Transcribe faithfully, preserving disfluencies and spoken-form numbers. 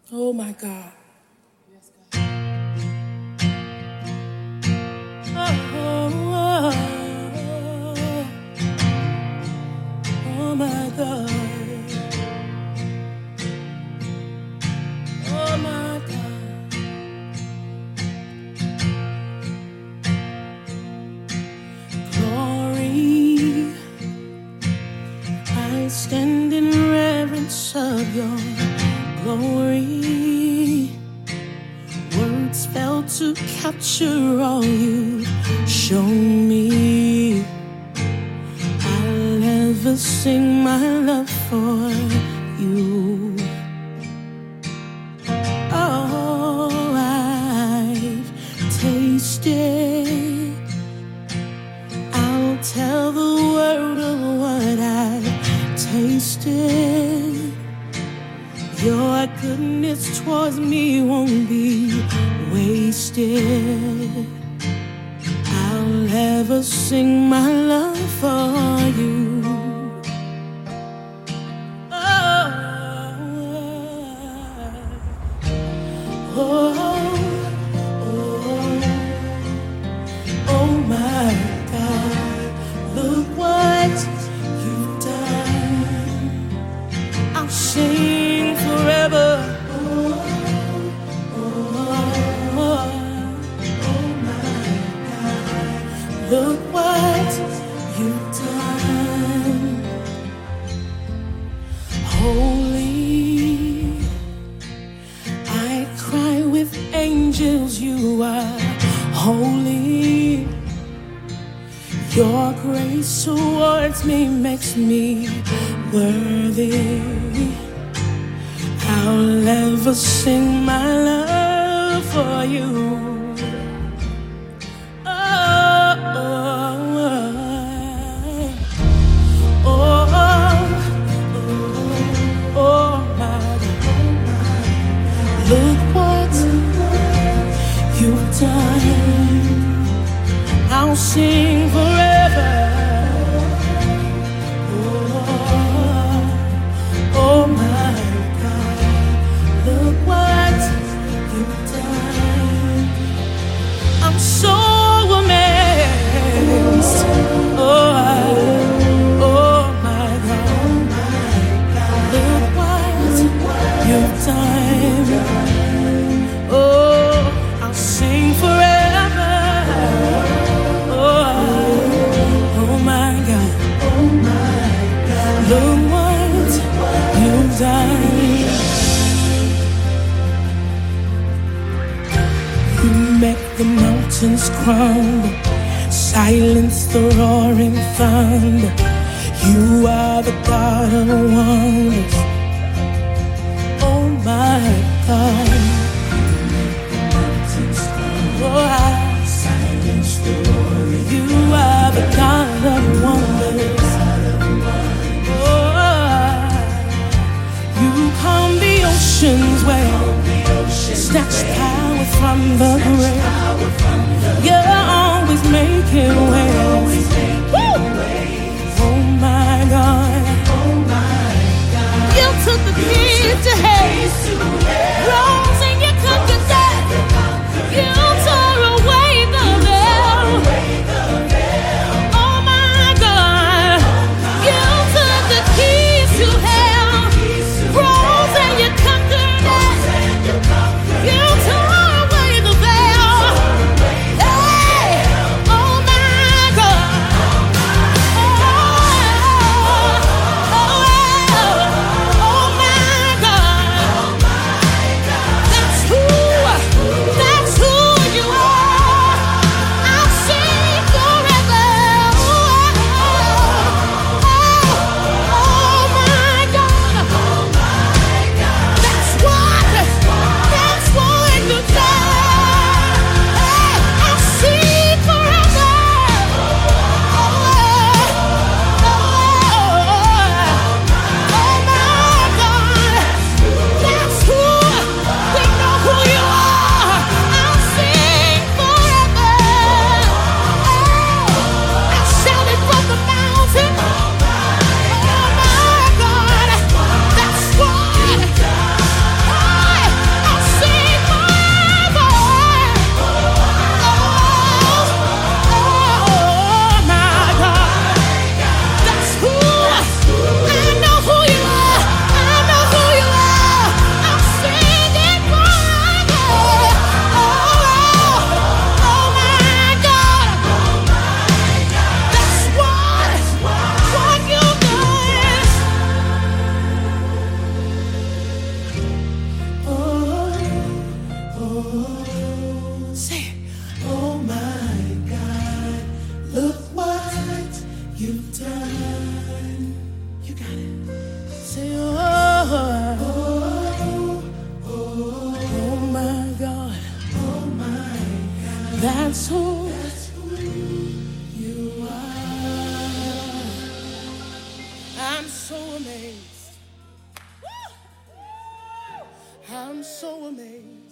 Oh my God. Yes, God. Oh, oh, oh, oh my God. Oh my God. Glory, I stand in reverence of your glory. Words fail to capture all you show me. I'll ever sing my love for you. Oh, I've tasted. I'll tell the world of what I've tasted. Your goodness towards me won't be wasted. I'll ever sing my love for you. Oh, oh, oh, oh my God, look what you've done. I'll sing forever. Look what you've done. Holy, I cry with angels, you are holy. Your grace towards me makes me worthy. I'll ever sing my love for you. Look what you've done. I'll sing forever. Oh, oh my God, look what you've done. I'm so amazed. Oh, oh my God, look what you've done. Oh, I'll sing forever. Oh, oh my God, oh my God, look what you've done. You make the mountains crumble, silence the roaring thunder. You are the God of wonders. Oh my God. Oh, I silence the roaring. You are the God of wonders. Oh, you calm the oceans well, snatch power from the grave. You're always making ways. Oh my God. You took the keys to hell, rose and you conquered death. You tore away the veil. Oh my God. You took the keys to hell, rose and you conquered death. You tore away the veil. Hey! That's who you are. I'm so amazed. I'm so amazed.